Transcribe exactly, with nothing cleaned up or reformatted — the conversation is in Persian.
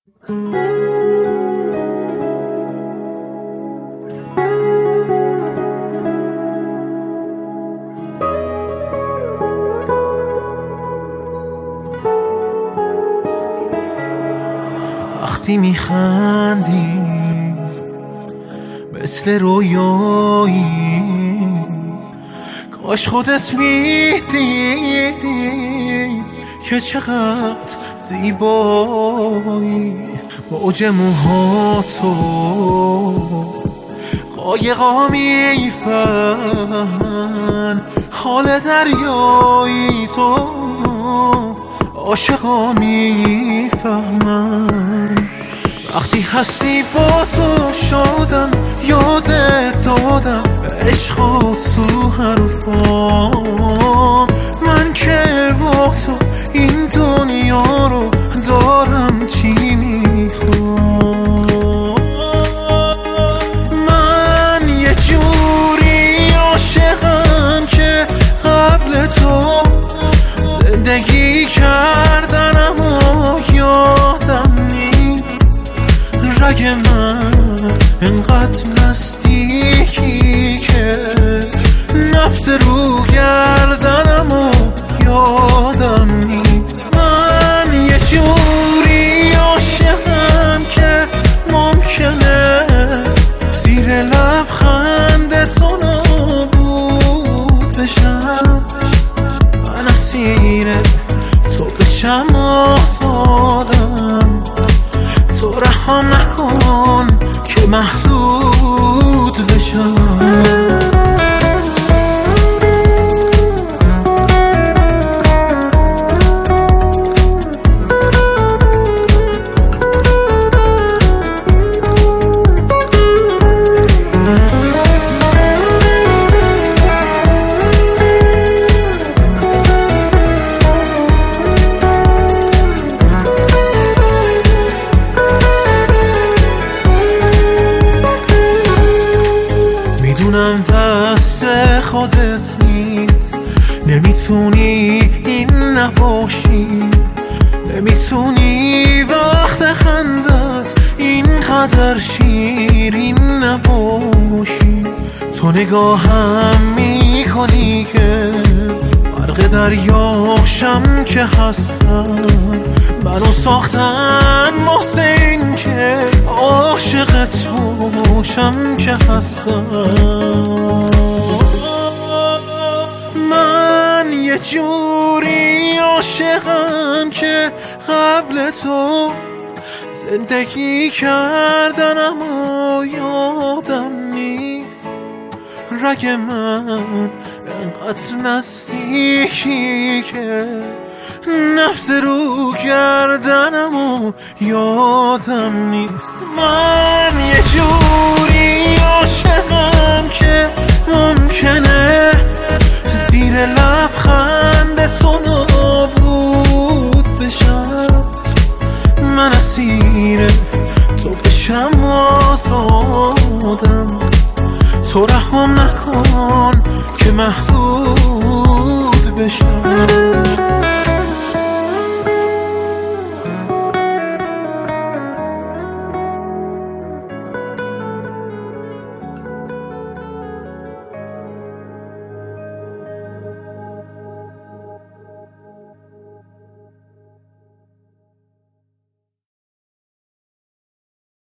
وقتی میخندی مثل رویایی، کاش خودت میدیدی که چقدر زیبایی. موج موهاتو قایقا میفهمن، حال دریایی تو عاشقا میفهمن. وقتی هستی با تو شدم، یادت دادم عشقات تو حرفام. من که با تو این دنیا رو دارم چی میخوام. من یه جوری عاشقم که قبل تو زندگی کردن اما یادم نیست. رگ من انقدر نزدیکی که نفس رو گردنم و یادم نیست. من یه جوری عاشقم که ممکنه زیر لبخند تو نابود بشم. من اسیر تو بشم آزادم، تو رحم نکن که محدود بشم. میدونم دست خودت نیست، نمیتونی این نباشی، نمیتونی وقت خندت اینقدر شیرین نباشی. تو نگاهم میکنی که غرق دریاشم که هستم. منو ساختن واسه این که عاشقت باشم که هستم. من یه جوری عاشقم که قبل تو زندگی کردن اما یادم نیست. رگ من انقدر نزدیکی که نفس رو گردنم و یادم نیست. من یه جوری عاشقم که ممکنه زیر لبخند تو نابود بشم. من اسیر تو بشم آزادم، تو رحم نکن که محدود بشم.